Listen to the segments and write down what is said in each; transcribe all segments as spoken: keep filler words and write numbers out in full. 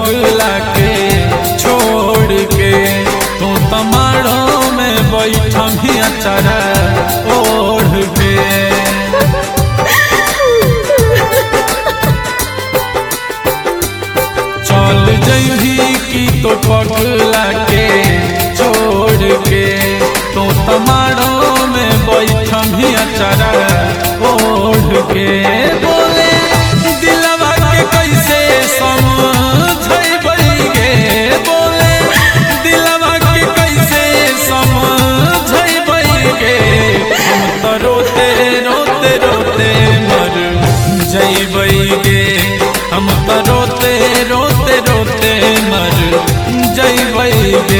पगला के छोड़ के तू तमाड़ों में बैठम ही अचारा ओढ़ के। चल जइही की तो पगला के छोड़ के तू तमाड़ों में बैठम ही अचारा ओढ़ के। बोले दिलवा के कैसे समझबै गे, बोले दिलवा के कैसे समझबै गे। हम तो रोते रोते रोते मर जइबै गे, हम तो रोते रोते रोते मर जइबै गे।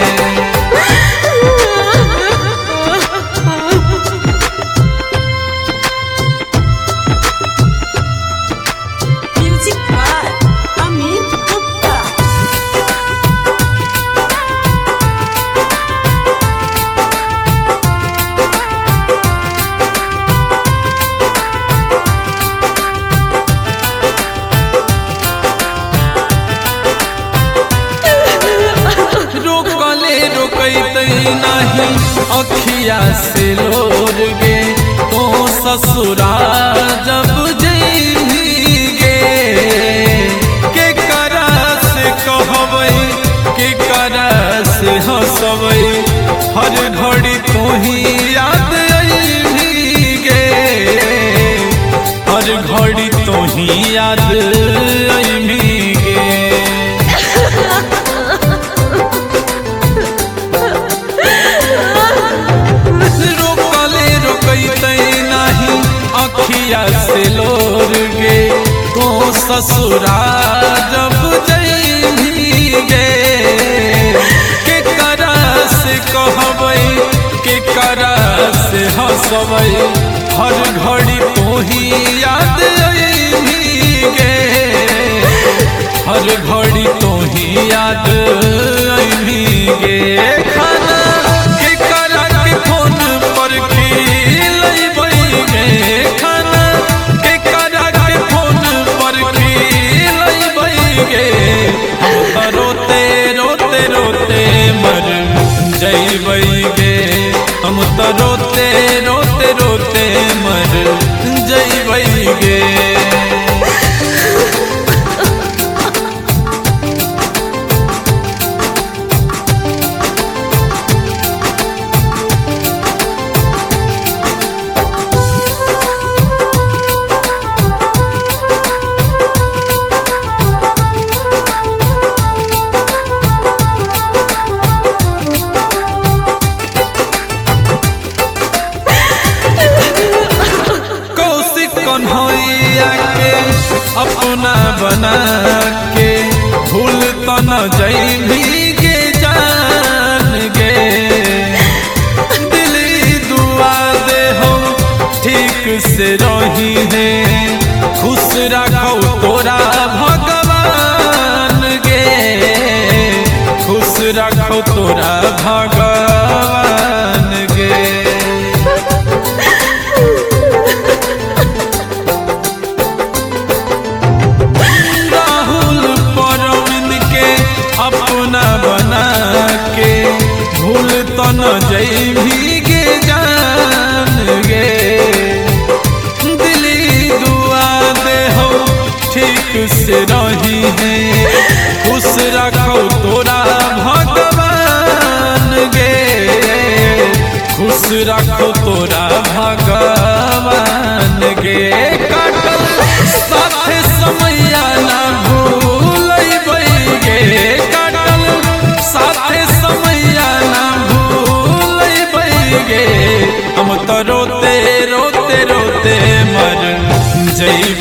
नहीं अखिया से लोर गे तो ससुरा जब जइही गे। के करा से कहबै के करा से हंसबै हर घड़ी तू ही याद अइही गे, हर घड़ी तू ही याद अइही गे। अखिया से लोर गे तो ससुरा जब जइही गे। के करा से कहबै के करा से हंसबै हर घड़ी तू ही याद अइही गे, हर घड़ी तू ही याद अइही गे। खाना के करा के फोन पर खिलैबै गे, खाना के करा के फोन पर खिलैबै गे। हम तो रोते रोते रोते मर जइबै गे, हम तो रोते रोते रोते मर जइबै गे। कन्हैया के अपना बना के भूल तो न जइभी गे जान गे। दिली दुआ दे हो ठीक से रही है खुश रखो तोरा भगवान गे, खुश रखो तोरा भगवान गे। अपना बना के भूल तो न जइभी गे जान गे। दिली दुआ दे हो ठीक से रही है खुश रखो तोरा भगवान गे, खुश रखो तोरा भगवान गे। काटल साथे समैया ना भूलैबै गे, काटल साथे समैया ना भूलैबै गे। हम तो रोते रोते रोते मर जइबै